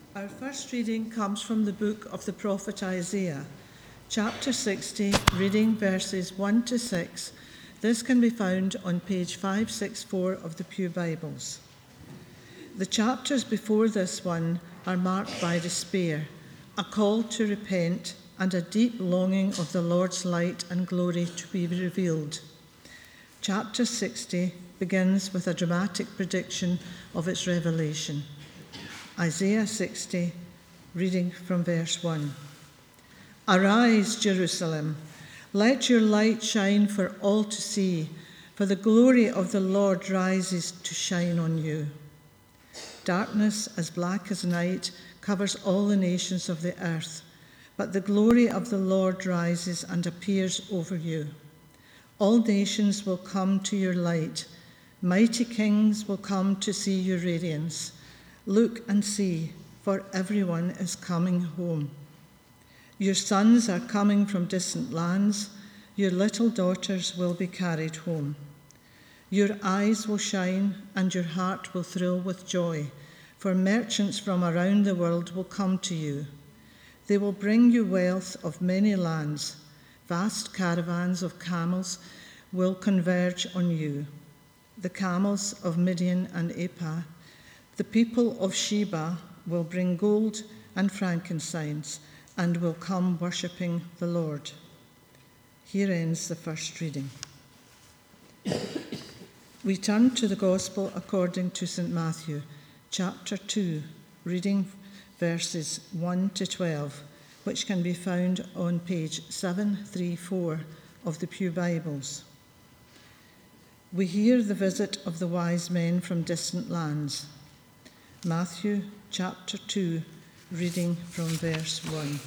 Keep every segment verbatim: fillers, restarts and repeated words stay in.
Our first reading comes from the book of the prophet Isaiah, chapter sixty, reading verses one to six. This can be found on page five sixty-four of the Pew Bibles. The chapters before this one are marked by despair, a call to repent, and a deep longing of the Lord's light and glory to be revealed. Chapter sixty begins with a dramatic prediction of its revelation. Isaiah sixty, reading from verse one. Arise, Jerusalem, let your light shine for all to see, for the glory of the Lord rises to shine on you. Darkness as black as night covers all the nations of the earth, but the glory of the Lord rises and appears over you. All nations will come to your light. Mighty kings will come to see your radiance. Look and see, for everyone is coming home. Your sons are coming from distant lands. Your little daughters will be carried home. Your eyes will shine and your heart will thrill with joy, for merchants from around the world will come to you. They will bring you wealth of many lands. Vast caravans of camels will converge on you. The camels of Midian and Ephah, the people of Sheba, will bring gold and frankincense and will come worshipping the Lord. Here ends the first reading. We turn to the Gospel according to Saint Matthew, chapter two, reading verses one to twelve, which can be found on page seven thirty-four of the Pew Bibles. We hear the visit of the wise men from distant lands. Matthew chapter two, reading from verse one.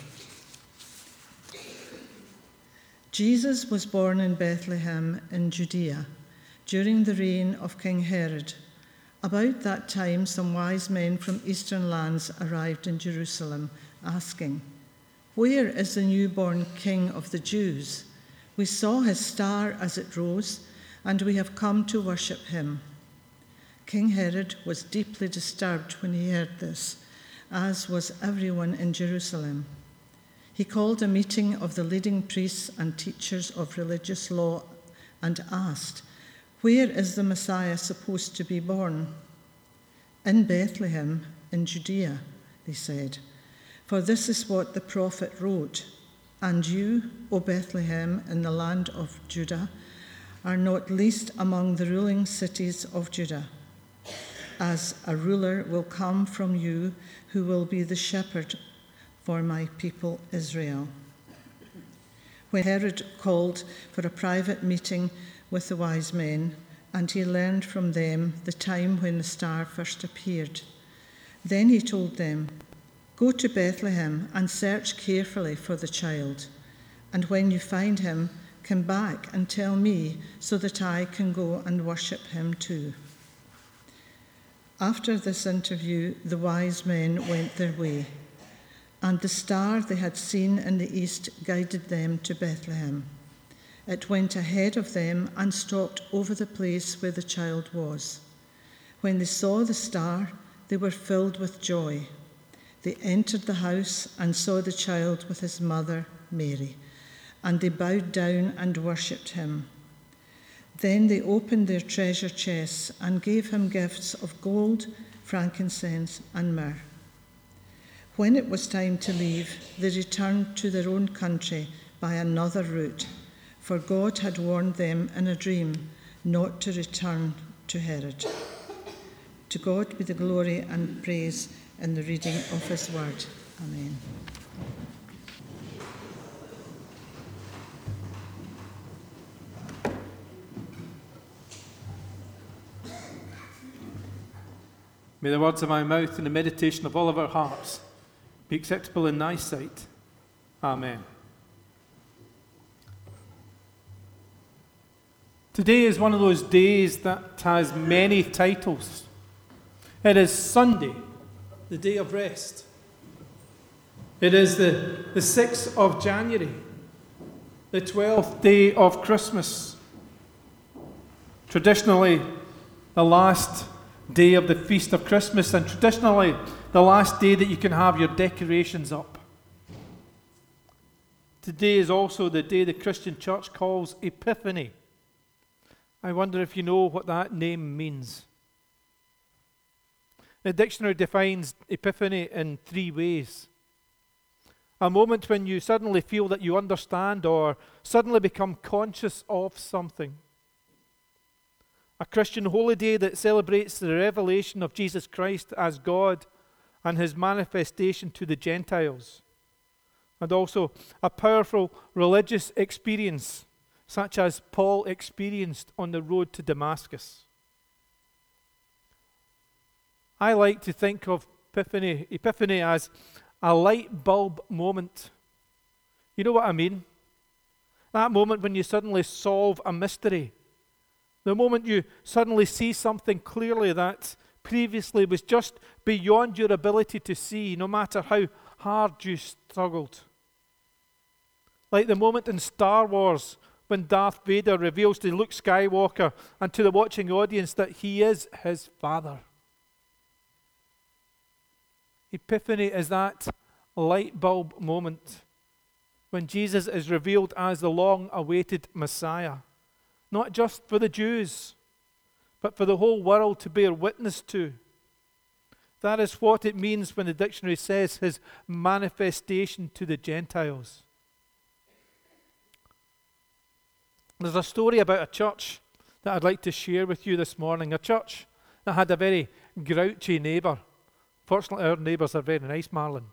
Jesus was born in Bethlehem in Judea during the reign of King Herod. About that time, some wise men from eastern lands arrived in Jerusalem, asking, "Where is the newborn King of the Jews? We saw his star as it rose, and we have come to worship him." King Herod was deeply disturbed when he heard this, as was everyone in Jerusalem. He called a meeting of the leading priests and teachers of religious law and asked, "Where is the Messiah supposed to be born?" "In Bethlehem, in Judea," they said, "for this is what the prophet wrote. And you, O Bethlehem, in the land of Judah, are not least among the ruling cities of Judah, as a ruler will come from you who will be the shepherd for my people Israel." When Herod called for a private meeting with the wise men, and he learned from them the time when the star first appeared, then he told them, "Go to Bethlehem and search carefully for the child, and when you find him, come back and tell me so that I can go and worship him too." After this interview, the wise men went their way, and the star they had seen in the east guided them to Bethlehem. It went ahead of them and stopped over the place where the child was. When they saw the star, they were filled with joy. They entered the house and saw the child with his mother, Mary, and they bowed down and worshipped him. Then they opened their treasure chests and gave him gifts of gold, frankincense, and myrrh. When it was time to leave, they returned to their own country by another route, for God had warned them in a dream not to return to Herod. To God be the glory and praise in the reading of his word. Amen. May the words of my mouth and the meditation of all of our hearts be acceptable in thy sight. Amen. Today is one of those days that has many titles. It is Sunday, the day of rest. It is the, the sixth of January, the twelfth day of Christmas. Traditionally, the last day of the Feast of Christmas, and traditionally the last day that you can have your decorations up. Today is also the day the Christian Church calls Epiphany. I wonder if you know what that name means. The dictionary defines Epiphany in three ways. A moment when you suddenly feel that you understand or suddenly become conscious of something. A Christian holiday that celebrates the revelation of Jesus Christ as God and his manifestation to the Gentiles. And also a powerful religious experience, such as Paul experienced on the road to Damascus. I like to think of Epiphany, Epiphany as a light bulb moment. You know what I mean? That moment when you suddenly solve a mystery. The moment you suddenly see something clearly that previously was just beyond your ability to see, no matter how hard you struggled. Like the moment in Star Wars when Darth Vader reveals to Luke Skywalker and to the watching audience that he is his father. Epiphany is that light bulb moment when Jesus is revealed as the long-awaited Messiah, not just for the Jews, but for the whole world to bear witness to. That is what it means when the dictionary says his manifestation to the Gentiles. There's a story about a church that I'd like to share with you this morning. A church that had a very grouchy neighbour. Fortunately, our neighbours are very nice, Marlon.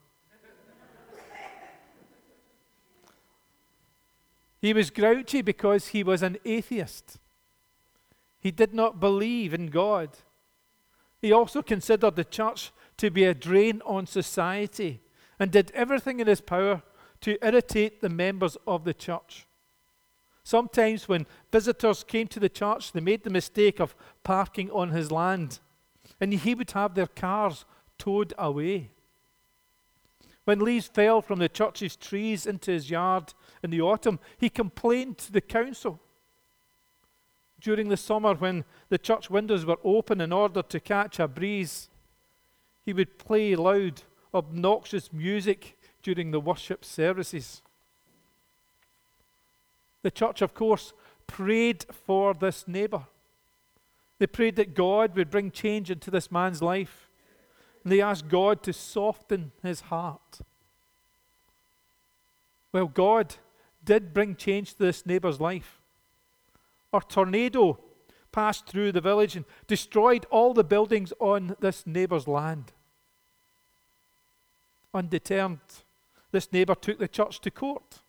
He was grouchy because he was an atheist. He did not believe in God. He also considered the church to be a drain on society and did everything in his power to irritate the members of the church. Sometimes when visitors came to the church, they made the mistake of parking on his land, and he would have their cars towed away. When leaves fell from the church's trees into his yard in the autumn, he complained to the council. During the summer, when the church windows were open in order to catch a breeze, he would play loud, obnoxious music during the worship services. The church, of course, prayed for this neighbor. They prayed that God would bring change into this man's life. And they asked God to soften his heart. Well, God did bring change to this neighbor's life. A tornado passed through the village and destroyed all the buildings on this neighbor's land. Undeterred, this neighbor took the church to court.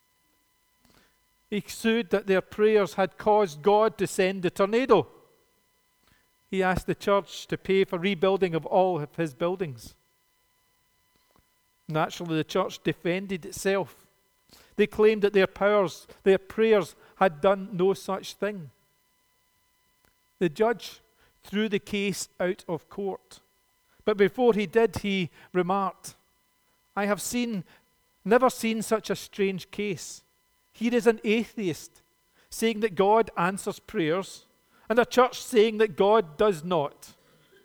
He sued that their prayers had caused God to send the tornado. He asked the church to pay for rebuilding of all of his buildings. Naturally, the church defended itself. They claimed that their powers, their prayers had done no such thing. The judge threw the case out of court. But before he did, he remarked, "I have seen, never seen such a strange case. Here is an atheist saying that God answers prayers, and a church saying that God does not."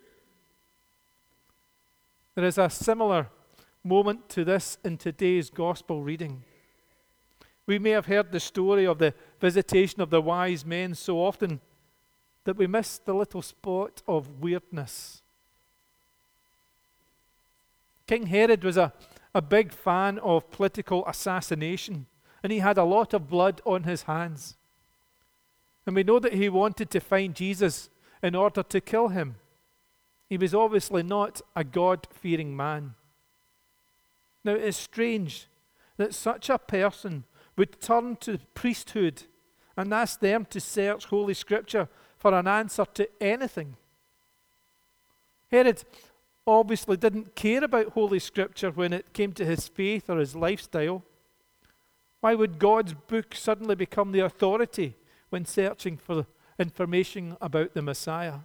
There is a similar moment to this in today's gospel reading. We may have heard the story of the visitation of the wise men so often that we miss the little spot of weirdness. King Herod was a, a big fan of political assassination, and he had a lot of blood on his hands. And we know that he wanted to find Jesus in order to kill him. He was obviously not a God-fearing man. Now, it is strange that such a person would turn to priesthood and ask them to search Holy Scripture for an answer to anything. Herod obviously didn't care about Holy Scripture when it came to his faith or his lifestyle. Why would God's book suddenly become the authority when searching for information about the Messiah?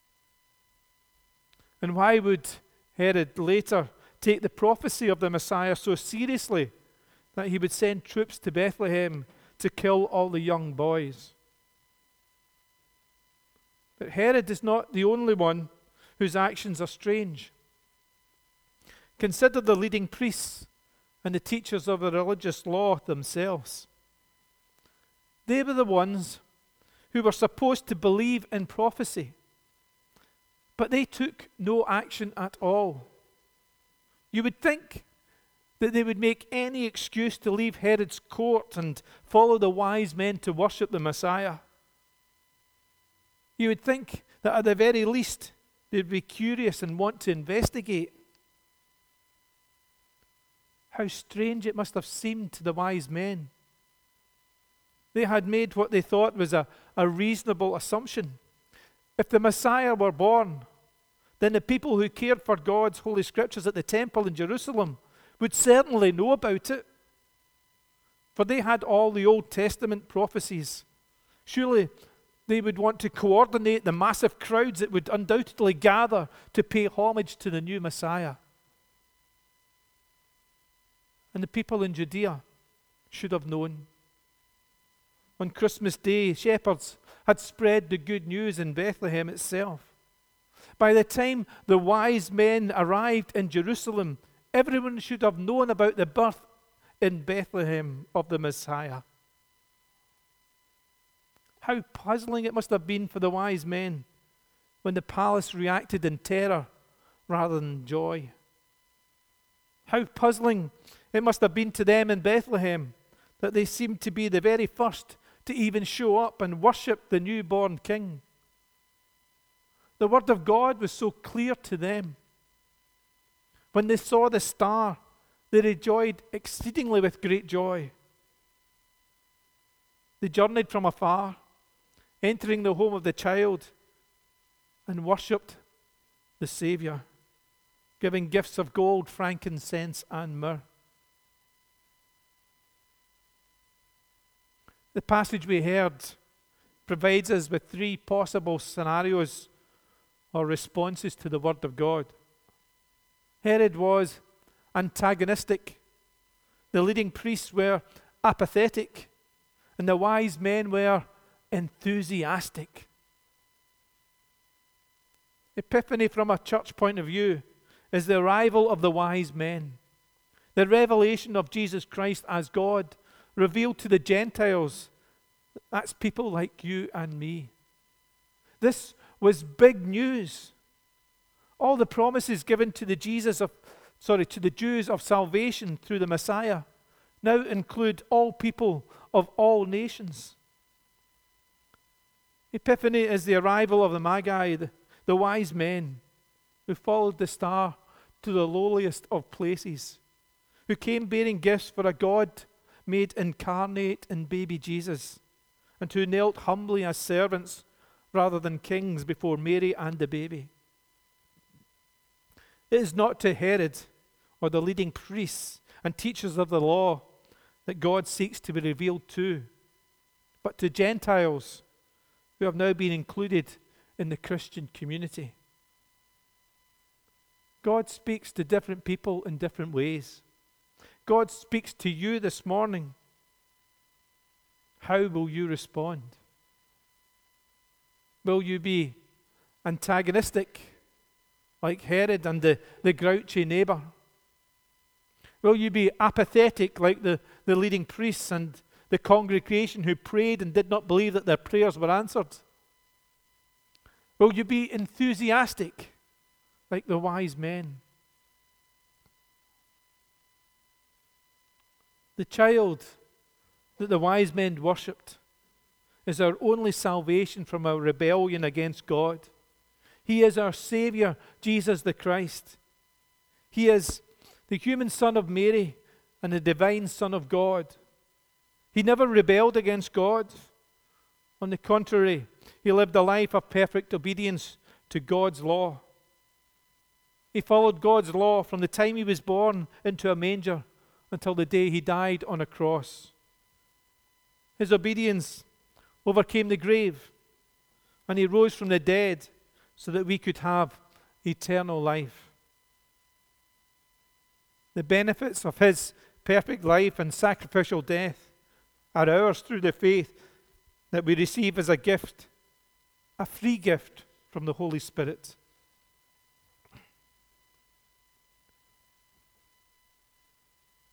And why would Herod later take the prophecy of the Messiah so seriously that he would send troops to Bethlehem to kill all the young boys? But Herod is not the only one whose actions are strange. Consider the leading priests and the teachers of the religious law themselves. They were the ones who were supposed to believe in prophecy, but they took no action at all. You would think that they would make any excuse to leave Herod's court and follow the wise men to worship the Messiah. You would think that at the very least they'd be curious and want to investigate. How strange it must have seemed to the wise men. They had made what they thought was a, a reasonable assumption. If the Messiah were born, then the people who cared for God's holy scriptures at the temple in Jerusalem would certainly know about it. For they had all the Old Testament prophecies. Surely they would want to coordinate the massive crowds that would undoubtedly gather to pay homage to the new Messiah. And the people in Judea should have known. On Christmas Day, shepherds had spread the good news in Bethlehem itself. By the time the wise men arrived in Jerusalem, everyone should have known about the birth in Bethlehem of the Messiah. How puzzling it must have been for the wise men when the palace reacted in terror rather than joy. How puzzling it must have been to them in Bethlehem that they seemed to be the very first to even show up and worship the newborn king. The word of God was so clear to them. When they saw the star, they rejoiced exceedingly with great joy. They journeyed from afar, entering the home of the child, and worshipped the Savior, giving gifts of gold, frankincense, and myrrh. The passage we heard provides us with three possible scenarios or responses to the Word of God. Herod was antagonistic. The leading priests were apathetic. And the wise men were enthusiastic. Epiphany from a church point of view is the arrival of the wise men. The revelation of Jesus Christ as God revealed to the Gentiles. That's people like you and me. This was big news. All the promises given to the Jesus of, sorry, to the Jews of salvation through the Messiah now include all people of all nations. Epiphany is the arrival of the Magi, the, the wise men who followed the star to the lowliest of places, who came bearing gifts for a God made incarnate in baby Jesus, and who knelt humbly as servants rather than kings before Mary and the baby. It is not to Herod or the leading priests and teachers of the law that God seeks to be revealed to, but to Gentiles who have now been included in the Christian community. God speaks to different people in different ways. God speaks to you this morning. How will you respond? Will you be antagonistic like Herod and the, the grouchy neighbor? Will you be apathetic like the, the leading priests and the congregation who prayed and did not believe that their prayers were answered? Will you be enthusiastic like the wise men? The child that the wise men worshipped is our only salvation from our rebellion against God. He is our Savior, Jesus the Christ. He is the human Son of Mary and the divine Son of God. He never rebelled against God. On the contrary, he lived a life of perfect obedience to God's law. He followed God's law from the time he was born into a manger until the day he died on a cross. His obedience overcame the grave, and he rose from the dead so that we could have eternal life. The benefits of his perfect life and sacrificial death are ours through the faith that we receive as a gift, a free gift from the Holy Spirit.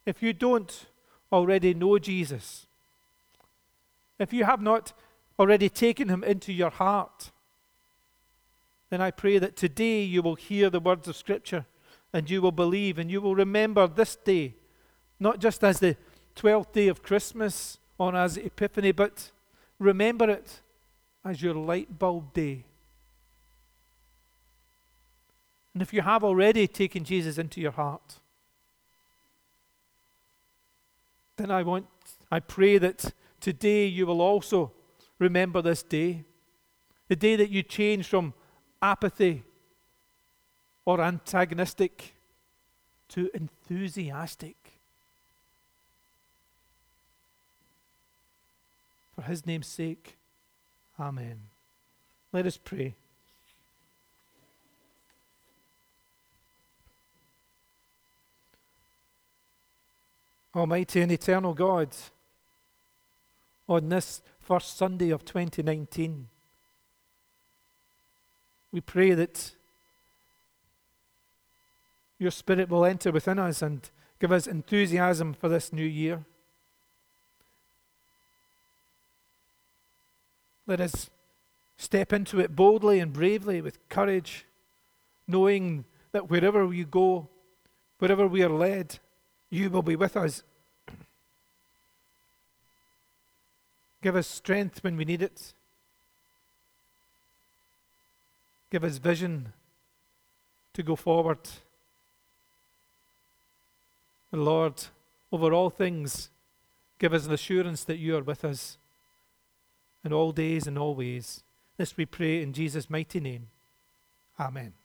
if you don't already know Jesus, if you have not already taken him into your heart, then I pray that today you will hear the words of Scripture and you will believe and you will remember this day, not just as the twelfth day of Christmas or as Epiphany, but remember it as your light bulb day. And if you have already taken Jesus into your heart, then I want, I pray that today you will also remember this day, the day that you change from apathy or antagonistic to enthusiastic for his name's sake. Amen. Let us pray. Almighty and eternal God, on this first Sunday of twenty nineteen, we pray that your Spirit will enter within us and give us enthusiasm for this new year. Let us step into it boldly and bravely with courage, knowing that wherever we go, wherever we are led, you will be with us. Give us strength when we need it. Give us vision to go forward. And Lord, over all things, give us an assurance that you are with us in all days and all ways. This we pray in Jesus' mighty name. Amen.